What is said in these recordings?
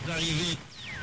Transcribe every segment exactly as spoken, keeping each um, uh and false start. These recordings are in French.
d'arriver.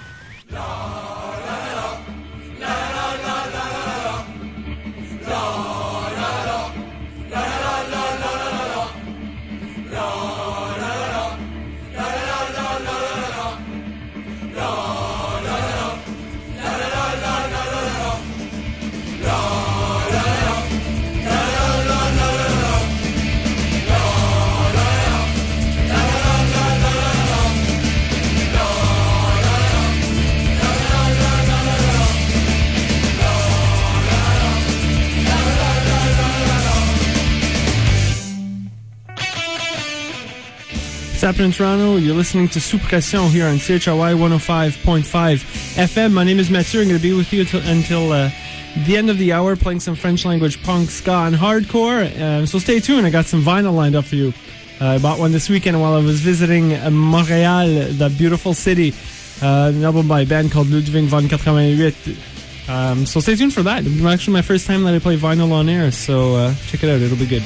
What's happening in Toronto? You're listening to Sous Pression here on C H R Y one oh five point five F M. My name is Mathieu. I'm going to be with you until, until uh, the end of the hour, playing some French language punk, ska, and hardcore. Uh, so stay tuned. I got some vinyl lined up for you. Uh, I bought one this weekend while I was visiting uh, Montreal, the beautiful city. Uh, an album by a band called Ludwig von eighty-eight. Um, so stay tuned for that. It's actually my first time that I play vinyl on air, so uh, check it out. It'll be good.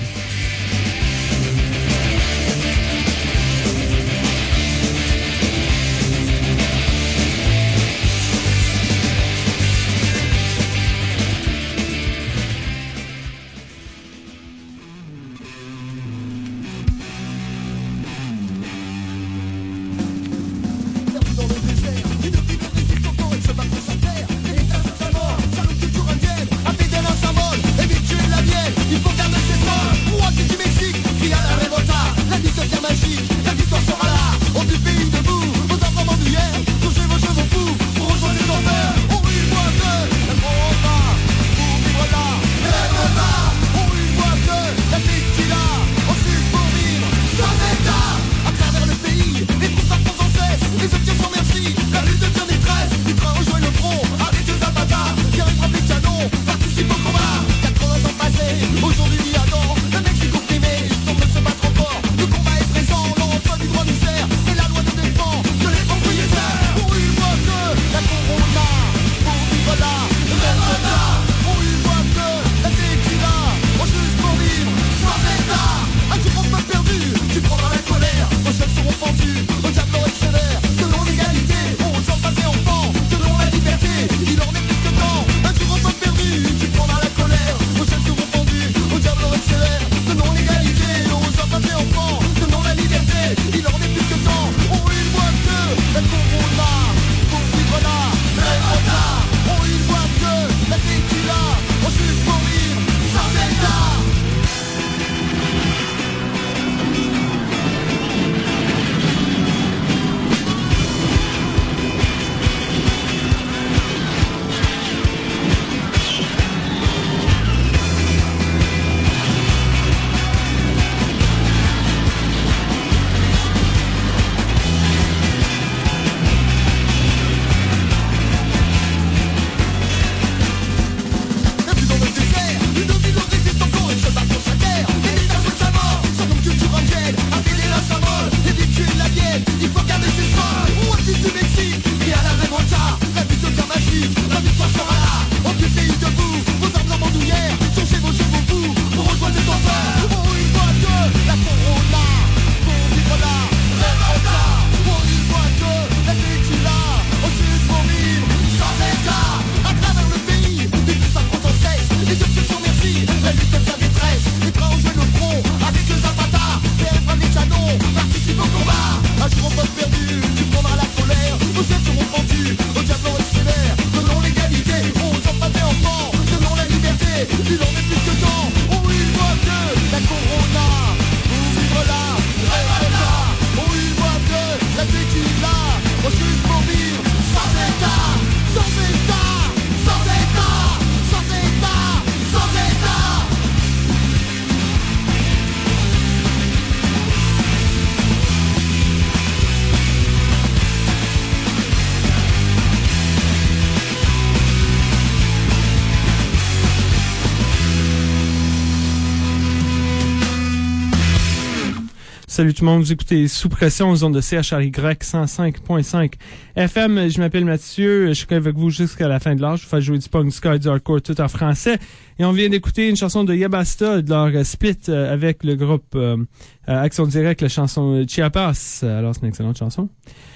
Salut tout le monde, vous écoutez Sous Pression aux ondes de C H R Y cent cinq point cinq F M. Je m'appelle Mathieu, je suis avec vous jusqu'à la fin de l'âge. Je vous fais jouer du punk, ska et du hardcore tout en français. Et on vient d'écouter une chanson de Yabasta, de leur split avec le groupe euh, Action Directe, la chanson Chiapas. Alors c'est une excellente chanson.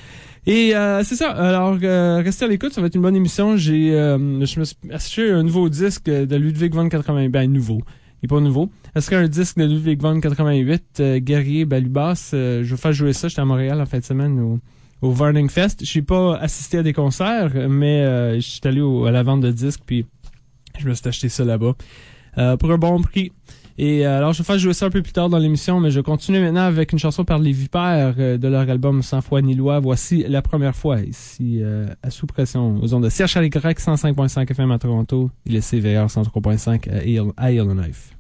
Et euh, c'est ça. Alors, euh, restez à l'écoute, ça va être une bonne émission. J'ai, euh, je me suis acheté un nouveau disque de Ludwig von quatre-vingt-huit. Ben, nouveau. Il est pas nouveau. Ce serait un disque de Ludwig von quatre-vingt-huit, euh, Guerrier Balubas. Euh, je vais faire jouer ça. J'étais à Montréal en fin de semaine au, au Warning Fest. Je suis pas assisté à des concerts, mais euh, je suis allé au, à la vente de disques, puis je me suis acheté ça là-bas euh, pour un bon prix. Et euh, alors, je vais faire jouer ça un peu plus tard dans l'émission, mais je continue maintenant avec une chanson par les Vipères euh, de leur album Sans foi ni loi. Voici La première fois, ici euh, à Sous Pression, aux ondes de C H L Y cent cinq virgule cinq F M à Toronto et le C V R cent trois virgule cinq à Yellowknife.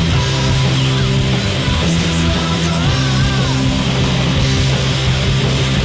We'll be right back.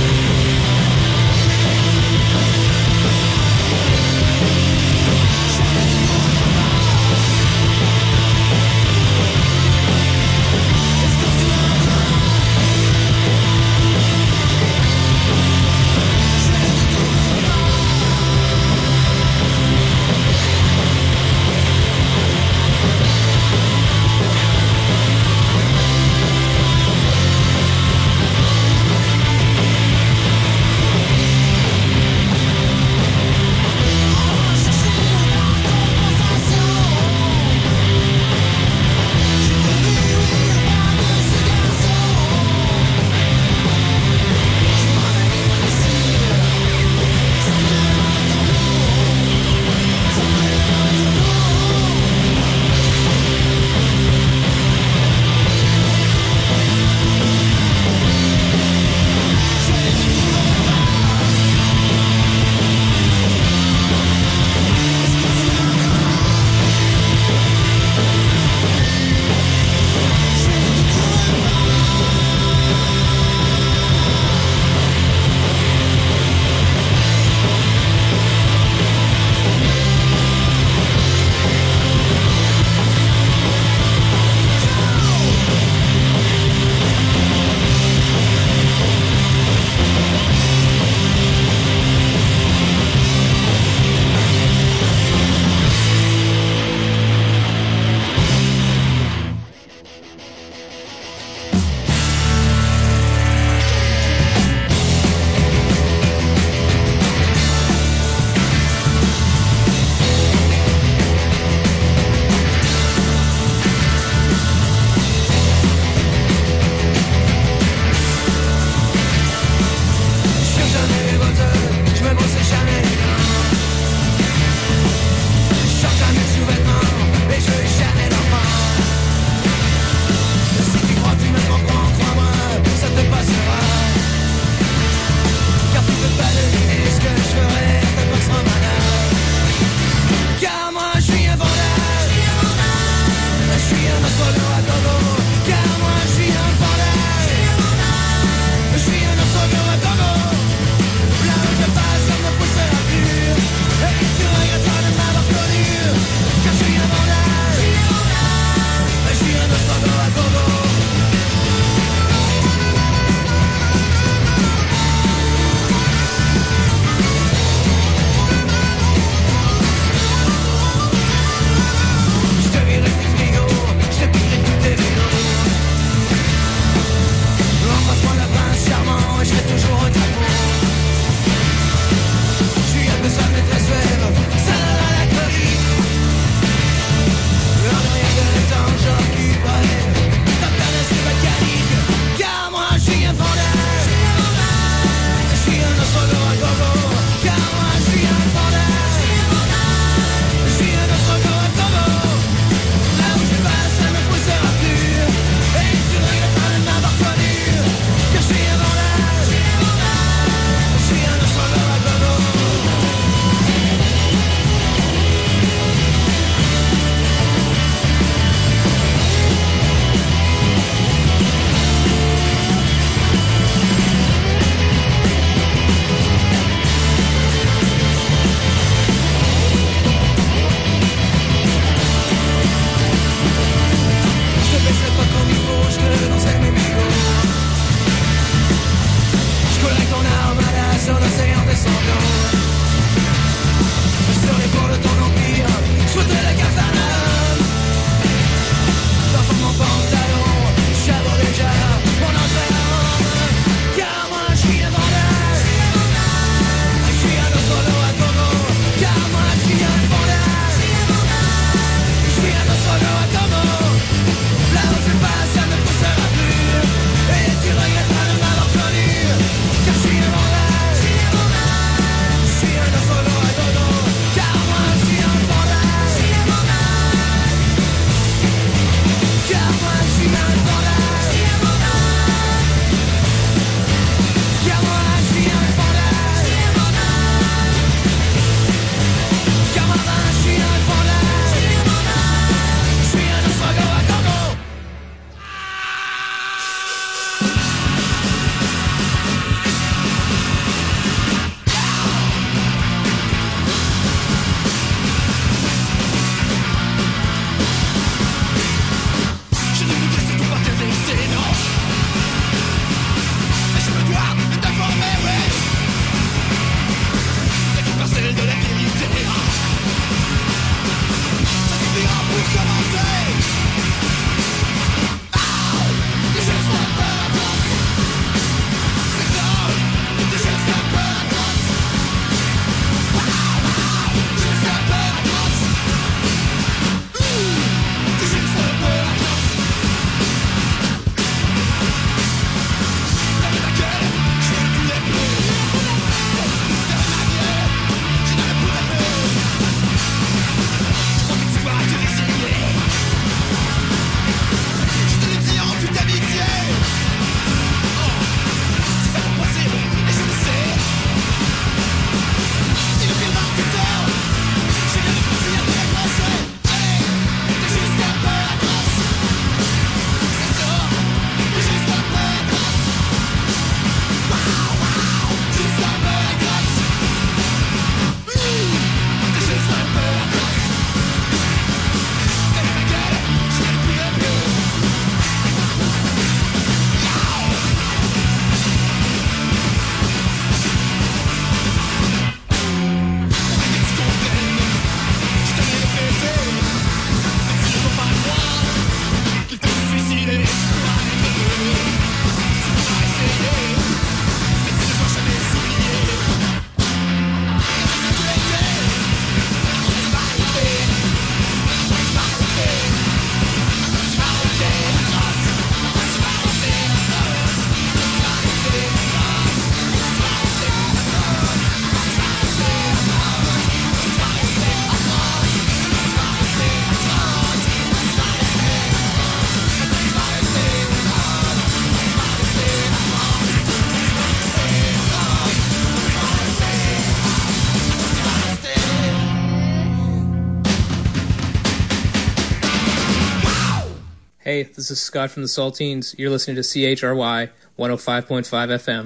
Hey, this is Scott from the Saltines. You're listening to C H R Y one oh five point five F M.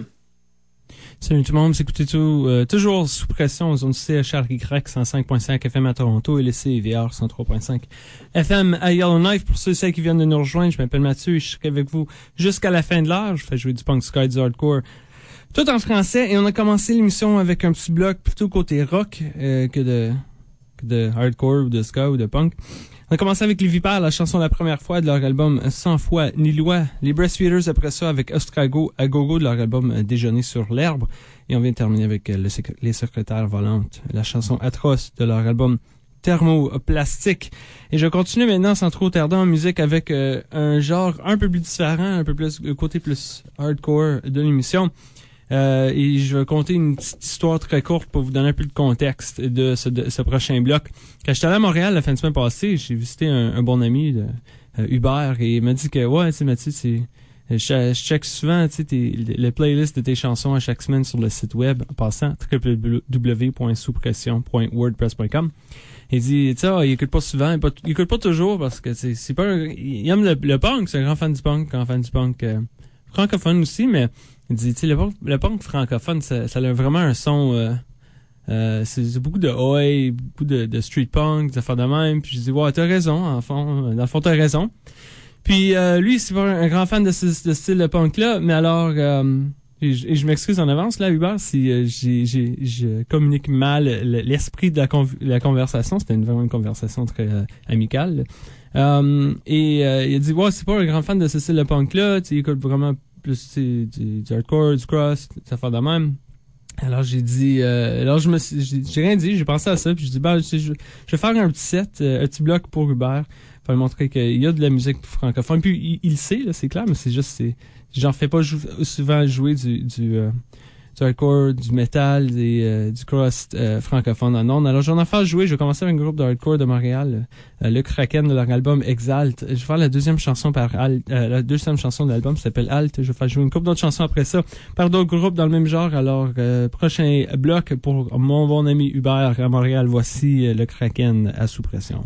Salut tout le monde, vous écoutez tout, euh, toujours sous pression aux ondes C H R Y cent cinq point cinq F M à Toronto et le C V R cent trois point cinq F M à Yellowknife. Pour ceux et celles qui viennent de nous rejoindre, je m'appelle Mathieu et je serai avec vous jusqu'à la fin de l'heure. Je fais jouer du punk ska, du hardcore, tout en français, et on a commencé l'émission avec un petit bloc plutôt côté rock euh, que de que de hardcore ou de ska ou de punk. On a commencé avec les Vipères, la chanson La Première Fois de leur album Cent fois ni loi. Les Breastfeeders après ça avec Ostrago à gogo de leur album Déjeuner sur l'herbe. Et on vient de terminer avec le sec- les Secrétaires volantes, la chanson Atroce de leur album Thermoplastique. Et je continue maintenant sans trop tarder en musique avec euh, un genre un peu plus différent, un peu plus, le côté plus hardcore de l'émission. Euh, et je vais conter une petite histoire très courte pour vous donner un peu de contexte de ce, de ce prochain bloc. Quand j'étais allé à Montréal la fin de semaine passée, j'ai visité un, un bon ami, de, euh, Hubert, et il m'a dit que, ouais, tu sais, Mathieu, c'est, je, je check souvent, tu sais, tes, les playlists de tes chansons à chaque semaine sur le site web, en passant, w w w point sous pression point wordpress point com. Il dit, tu sais, oh, il écoute pas souvent, il, pas, il écoute pas toujours parce que c'est, c'est pas, un, il aime le, le punk, c'est un grand fan du punk, grand fan du punk, euh, francophone aussi, mais il dit, tu sais, le punk, le punk francophone, ça, ça a vraiment un son, euh, euh, c'est, c'est beaucoup de oi, beaucoup de, de street punk, des affaires de même. Puis je dis, ouais, t'as raison, en fond, dans le fond, t'as raison. Puis euh, lui, c'est pas un grand fan de ce, de ce style de punk-là, mais alors, euh, et je, et je m'excuse en avance, là, Hubert, si euh, j'ai, j'ai, je communique mal l'esprit de la, conv- la conversation. C'était une, vraiment une conversation très euh, amicale. Euh, et euh, il a dit, ouais, c'est pas un grand fan de ce style de punk-là, tu sais, il écoute vraiment plus du, du hardcore, du cross, des affaires de même. Alors j'ai dit, euh, alors je me suis, j'ai, j'ai rien dit, j'ai pensé à ça, puis je dis, bah, je, je, je vais faire un petit set, euh, un petit bloc pour Hubert, pour lui montrer qu'il y a de la musique francophone. Puis il, il le sait, là, c'est clair, mais c'est juste, c'est, j'en fais pas jou- souvent jouer du, du, euh, du hardcore, du metal et euh, du cross euh, francophone en ondes. Alors j'en ai fait jouer, je vais commencer avec un groupe de hardcore de Montréal, euh, le Kraken de leur album Exalt. Je vais faire la deuxième chanson par Alt, euh, la deuxième chanson de l'album s'appelle Alt. Je vais faire jouer une couple d'autres chansons après ça par d'autres groupes dans le même genre. Alors euh, prochain bloc pour mon bon ami Hubert à Montréal, voici euh, le Kraken à sous pression.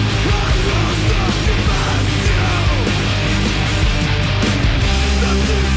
Let's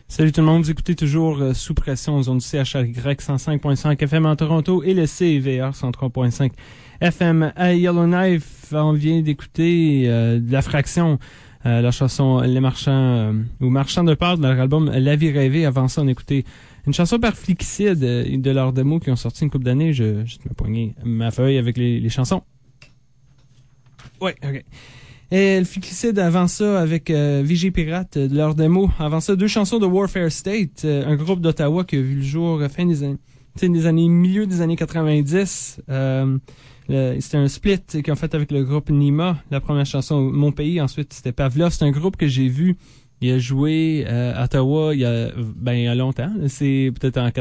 Salut tout le monde, vous écoutez toujours euh, Sous Pression aux ondes du C H R Y cent cinq virgule cinq F M en Toronto et le C V R cent trois virgule cinq F M à Yellowknife. On vient d'écouter euh, de la fraction, euh, la chanson Les Marchands euh, ou Marchands de peur de leur album La Vie rêvée. Avant ça, on a écouté une chanson par Flickicide euh, de leur démo qui ont sorti une couple d'années. Je, je me poignais ma feuille avec les, les chansons. Ouais, ok. Et le Flickicide avant ça avec euh, Vigie Pirate de leur démo. Avant ça, deux chansons de Warfare State, euh, un groupe d'Ottawa qui a vu le jour fin des années, des années milieu des années quatre-vingt-dix. Euh, le, c'était un split qu'ils ont fait avec le groupe Nima. La première chanson Mon Pays, ensuite c'était Pavlov. C'est un groupe que j'ai vu. Il a joué euh, à Ottawa il y a ben il y a longtemps. C'est peut-être en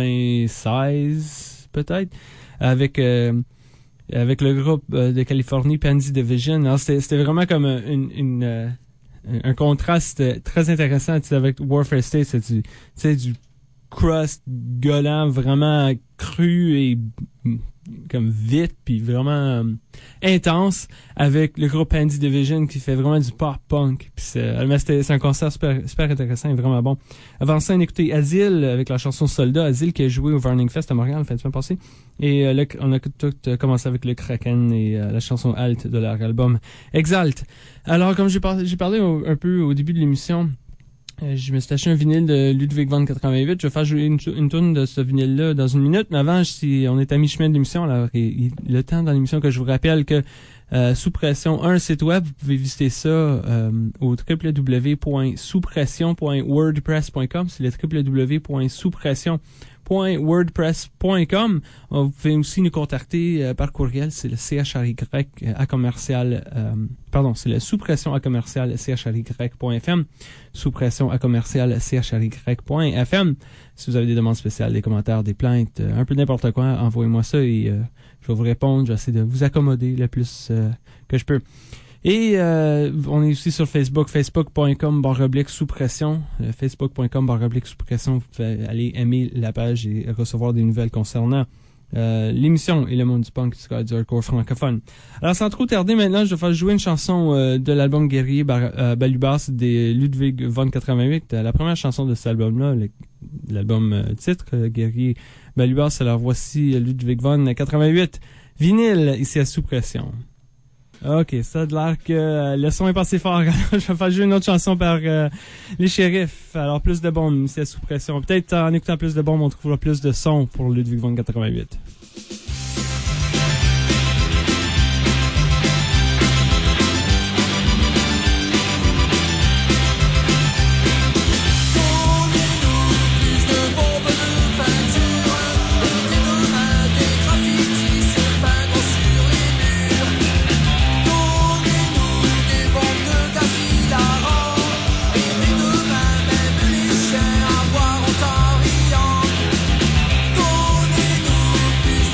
quatre-vingt-seize, peut-être, avec euh, avec le groupe euh, de Californie, Pansy Division. Alors, c'était, c'était vraiment comme une, une, euh, un contraste très intéressant. Tu sais, avec Warfare State, c'est du, tu sais, du crust gueulant, vraiment cru et comme vite, puis vraiment euh, intense, avec le groupe Pansy Division qui fait vraiment du pop punk. Puis c'est, mais c'était, c'est un concert super, super intéressant et vraiment bon. Avant ça, on a écouté Asile avec la chanson Soldat. Asile qui a joué au Varning Fest à Montréal la fin de semaine passée. Et euh, là, on a tout euh, commencé avec le Kraken et euh, la chanson Halt de leur album Exalt. Alors, comme j'ai, par- j'ai parlé au, un peu au début de l'émission, euh, je me suis acheté un vinyle de Ludwig von quatre-vingt-huit. Je vais faire jouer une, une tourne de ce vinyle-là dans une minute. Mais avant, si on est à mi-chemin de l'émission, alors il, il, le temps dans l'émission que je vous rappelle que euh, Sous Pression, un site web, vous pouvez visiter ça euh, au w w w point sous pression point wordpress point com. C'est le w w w point sous pression point wordpress point com. Vous pouvez aussi nous contacter euh, par courriel, c'est le C H R Y à commercial, euh, pardon, c'est le sous pression à commercial C H R Y point F M, sous pression à commercial C H R Y point F M. Si vous avez des demandes spéciales, des commentaires, des plaintes, euh, un peu n'importe quoi, envoyez-moi ça et euh, je vais vous répondre. Je vais essayer de vous accommoder le plus euh, que je peux. Et euh, on est aussi sur Facebook, facebook point com barre oblique sous pression, euh, facebook point com barre oblique sous pression. Vous pouvez aller aimer la page et recevoir des nouvelles concernant euh, l'émission et le monde du punk du hardcore francophone. Alors sans trop tarder maintenant, je vais faire jouer une chanson euh, de l'album Guerrier Bar- euh, Balubas de Ludwig von quatre-vingt-huit. Euh, la première chanson de cet album-là, le, l'album euh, titre, euh, Guerrier Balubas. Alors voici euh, Ludwig von quatre-vingt-huit, vinyle ici à Sous Pression. Ok, ça a l'air que euh, le son est passé fort. Je vais faire jouer une autre chanson par euh, les Shérifs. Alors, plus de bombes, c'est Sous Pression. Peut-être en écoutant plus de bombes, on trouvera plus de son pour Ludwig von quatre-vingt-huit. Donnez-nous plus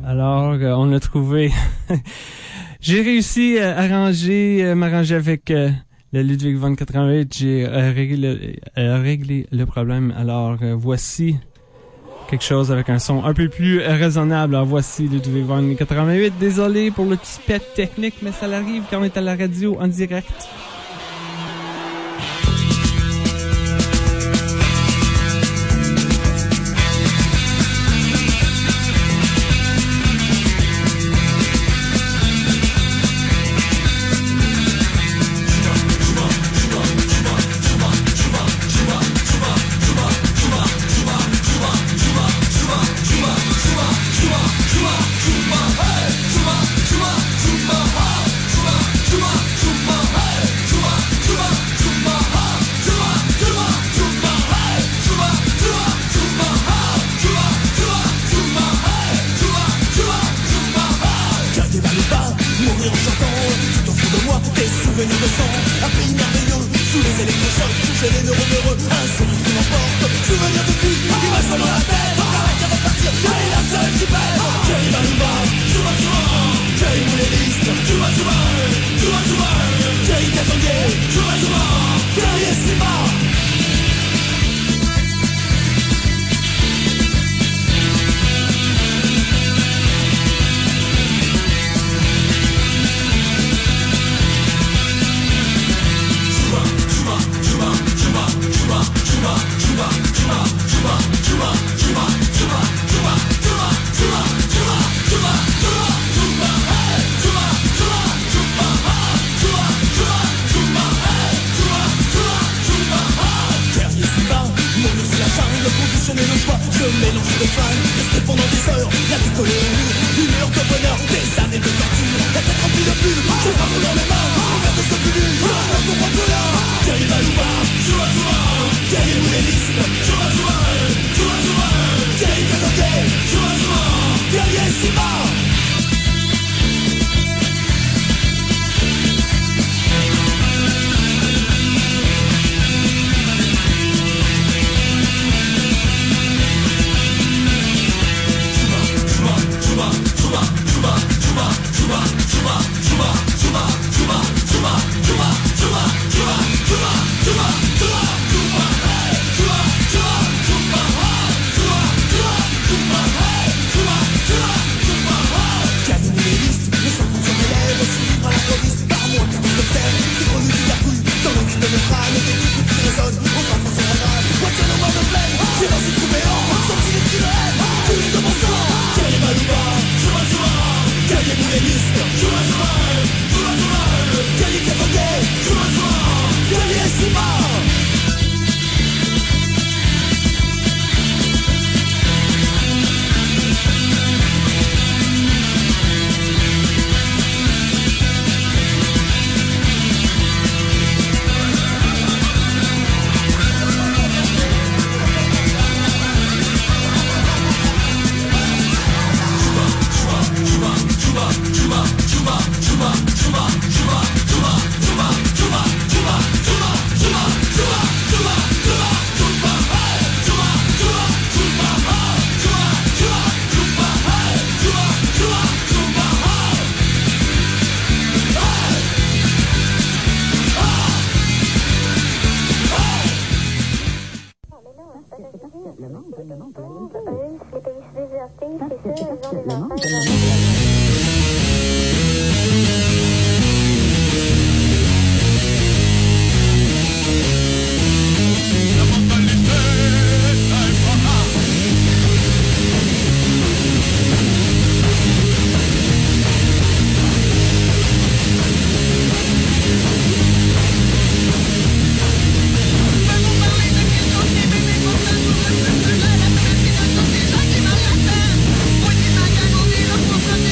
Alors, euh, on a trouvé... J'ai réussi à arranger, euh, m'arranger avec euh, le Ludwig von quatre-vingt-huit. J'ai euh, réglé, euh, réglé le problème. Alors, euh, voici quelque chose avec un son un peu plus raisonnable. Alors, voici Ludwig von quatre-vingt-huit. Désolé pour le petit pet technique, mais ça l'arrive quand on est à la radio en direct. Thank you.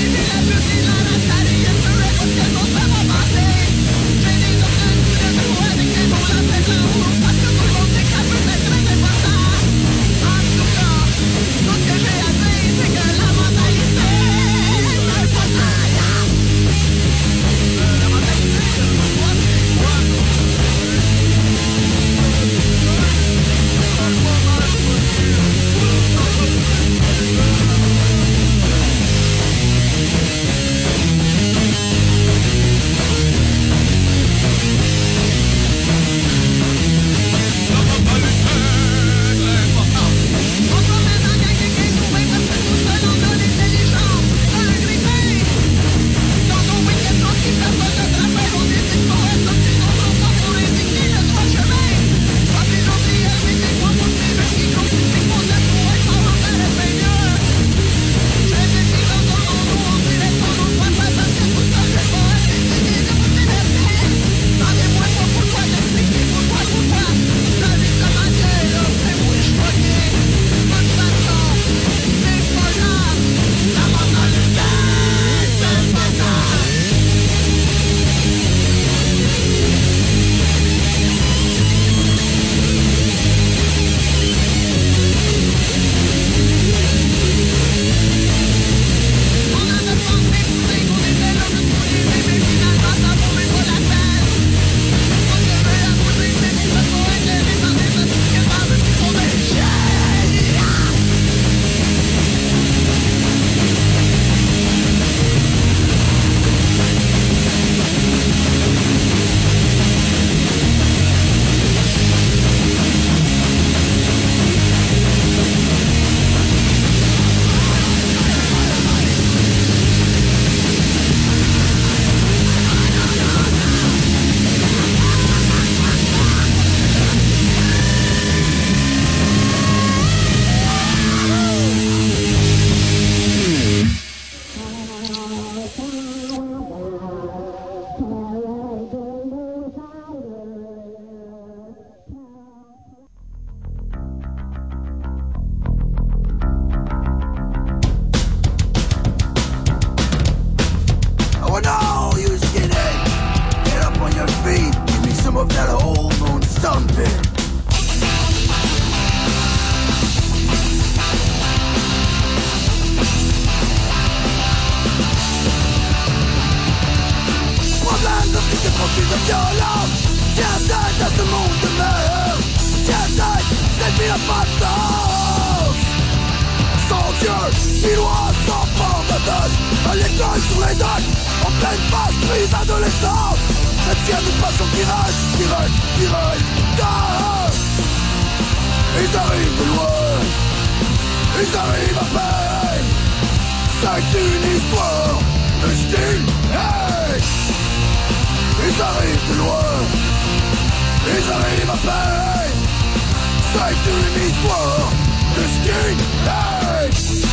Tiens tête à ce monde de merde. Tiens tête, cette vie n'a pas de sens. Sans Dieu, ni loi, sans pardonne. À l'école, sur les docks, en pleine phase prise adolescente. Septième passion qui reste, qui reste, qui reste. Ah, ils arrivent de loin, ils arrivent à peine. C'est une histoire de style, hey. Ils arrivent de loin, ils arrivent à peine. C'est une histoire de style, hey.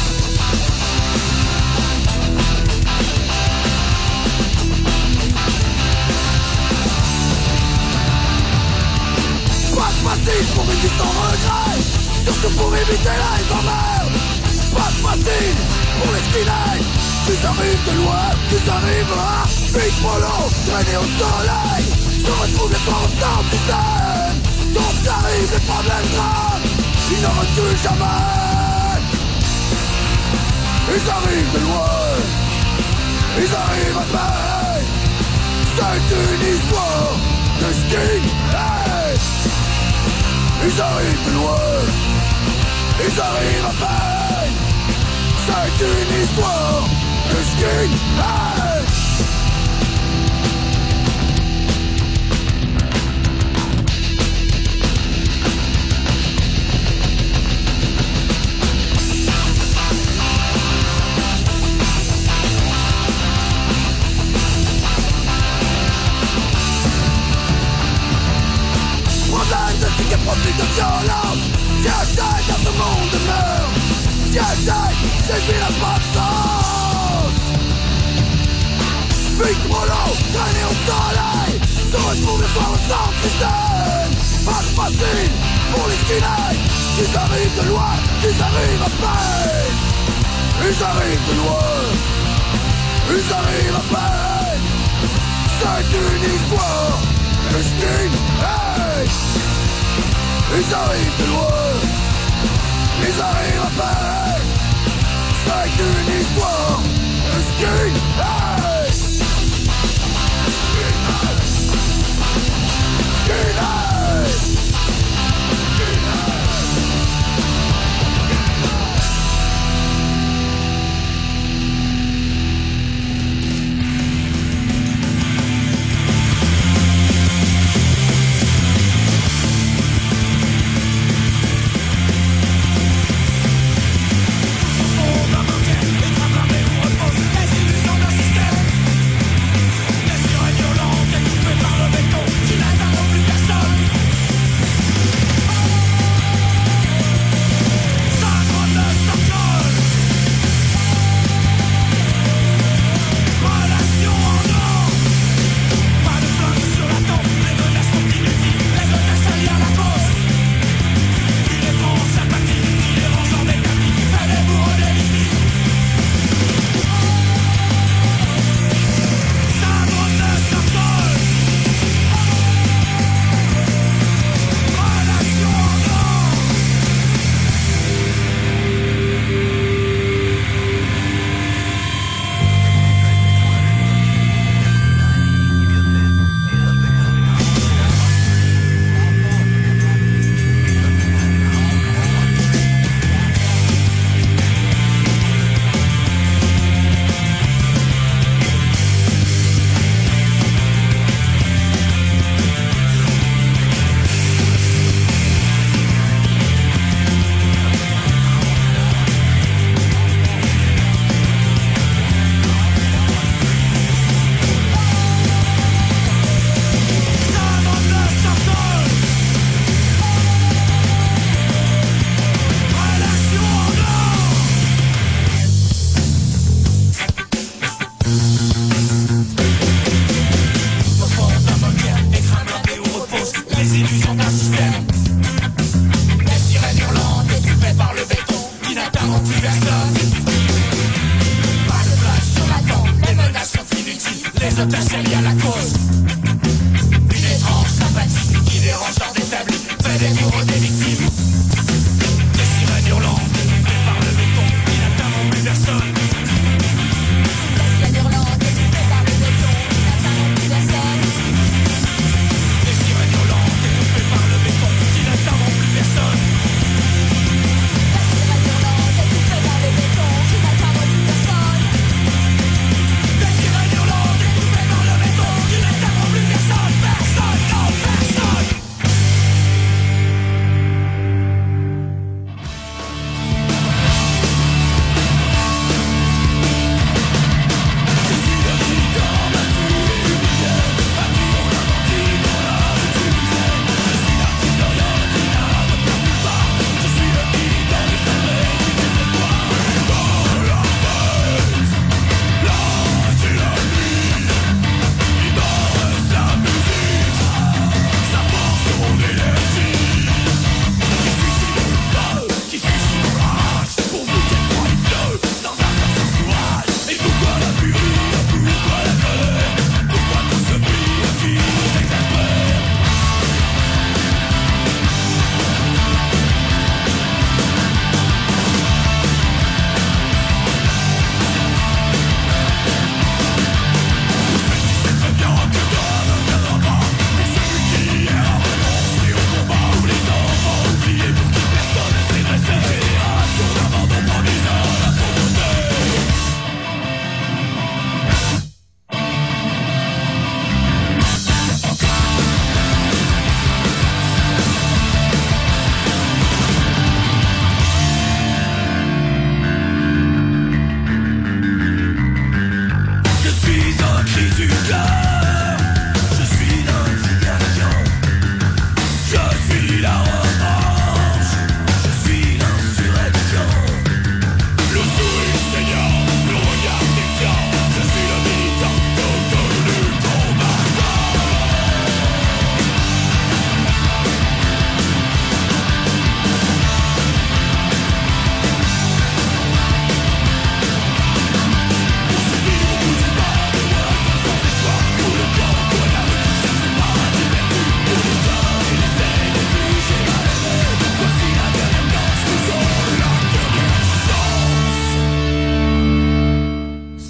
Pas de facile pour une vie sans regret, surtout pour éviter les emmerdes. Pas de facile pour les skinheads, tu arrives de loin, tu arriveras. Big Polo, traîner au soleil, se retrouver par au centre du thème. Donc t'arrives les problèmes graves, ils ne reculent jamais. Ils arrivent de loin, ils arrivent à peine. C'est une histoire de skinheads. Ils arrivent de loin, ils arrivent à peine. C'est une histoire de skinheads. Problème de ceux qui profitent de violence. Tiens tête dans ce monde de merde. Tiens tête, cette vie n'a pas de sens. Big Polo, traîner au soleil, se retrouver par le centre système. Pas de facile pour les skinheads, ils arrivent de loin, ils arrivent à peine. Ils arrivent de loin, ils arrivent à peine. C'est une histoire de skinheads. Ils arrivent de loin, ils arrivent à peine. C'est une histoire de skinheads. Skinheads. Skinheads. Skinheads. Personne.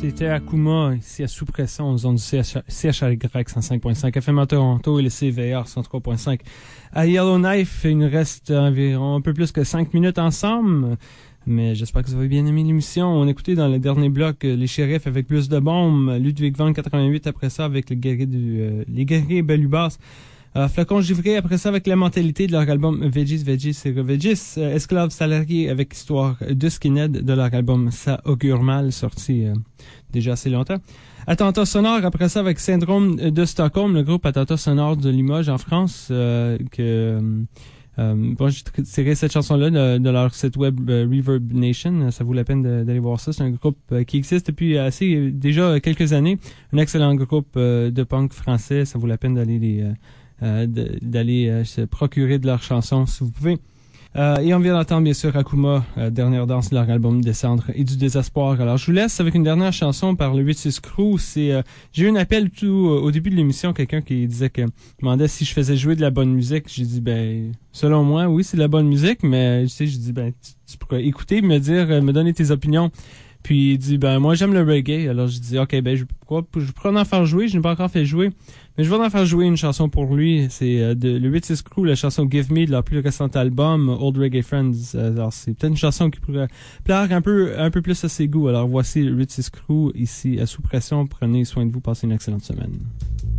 C'était Akuma, ici à Sous Pression, en zone du C H R Y cent cinq point cinq F M à Toronto et le C V R cent trois point cinq à Yellowknife. Il nous reste environ un peu plus que cinq minutes ensemble, mais j'espère que vous avez bien aimé l'émission. On a écouté dans le dernier bloc Les Shérifs avec Plus de bombes, Ludwig van quatre-vingt-huit après ça avec le guerrier du, euh, les guerriers Belubas. Euh, Flacon Givré, après ça, avec la mentalité de leur album Veggies, Veggies et Reveggies. Euh, Esclaves salariés avec Histoire de Skinhead de leur album Ça augure mal, sorti euh, déjà assez longtemps. Attentat sonore, après ça, avec Syndrome de Stockholm, le groupe Attentat sonore de Limoges en France, euh, que... Euh, bon, j'ai tiré cette chanson-là de, de leur site web euh, Reverb Nation. Ça vaut la peine de, d'aller voir ça. C'est un groupe euh, qui existe depuis assez euh, déjà quelques années. Un excellent groupe euh, de punk français. Ça vaut la peine d'aller les... Euh, Euh, d'aller euh, se procurer de leurs chansons si vous pouvez. Euh, et on vient d'entendre bien sûr Akuma, euh, dernière danse de leur album Descendre et du désespoir. Alors je vous laisse avec une dernière chanson par le huit six Crew. C'est, euh, j'ai eu un appel tout euh, au début de l'émission, quelqu'un qui disait que demandait si je faisais jouer de la bonne musique. J'ai dit ben selon moi oui c'est de la bonne musique, mais tu sais j'ai dit ben tu, tu pourrais écouter, me dire, euh, me donner tes opinions. Puis il dit ben moi j'aime le reggae. Alors je dis ok ben je pourquoi je pourrais en faire jouer, je n'ai pas encore fait jouer. Mais je vais en faire jouer une chanson pour lui. C'est euh, de le huit six Crew, la chanson Give Me de leur plus récent album Old Reggae Friends. Alors c'est peut-être une chanson qui pourrait plaire un peu un peu plus à ses goûts. Alors voici le huit six Crew ici à Sous Pression. Prenez soin de vous, passez une excellente semaine.